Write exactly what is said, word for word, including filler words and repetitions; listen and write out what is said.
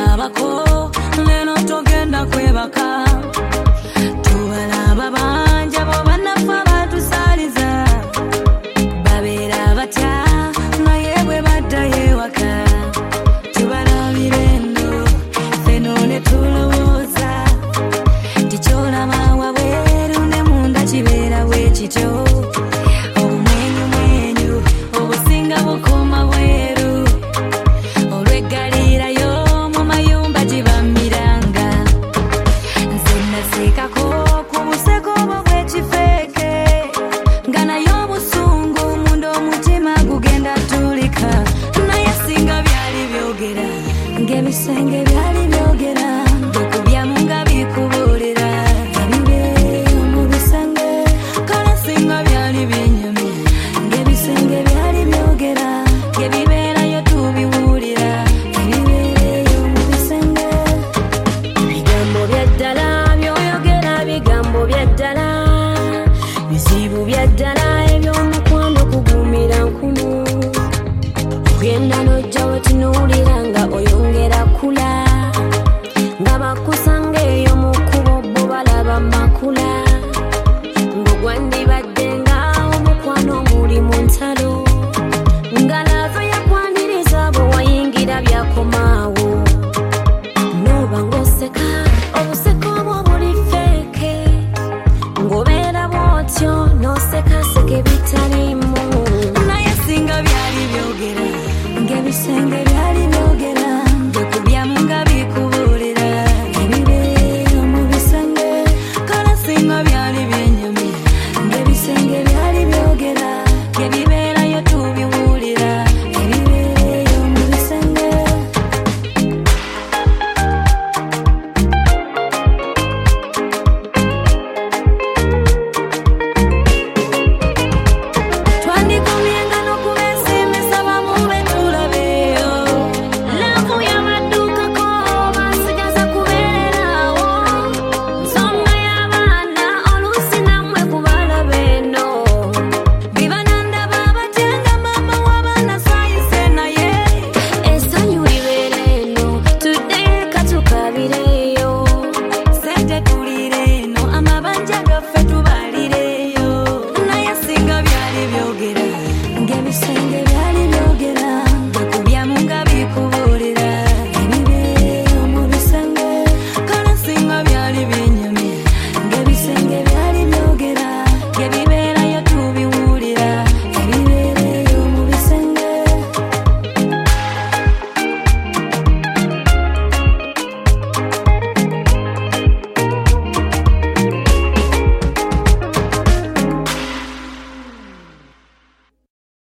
tubalabako lero togenda kwebaka tubalaba banja bo banafa batusaliza babeera batya naye bwe baddayo waka tubalabirendo feno ne tulowooza tikyolaba wabweru ne munda kibeera bwe kityo obumwenyu mwenyu obusinga bukoma bweru olweggalirayo mu mayumba gibamiranga nze naseekako ku buseko obwo bwekifeeke nga naye obusungu munda omutima gugenda tulika naye singa byali byogera ng'ebisenge byali byogera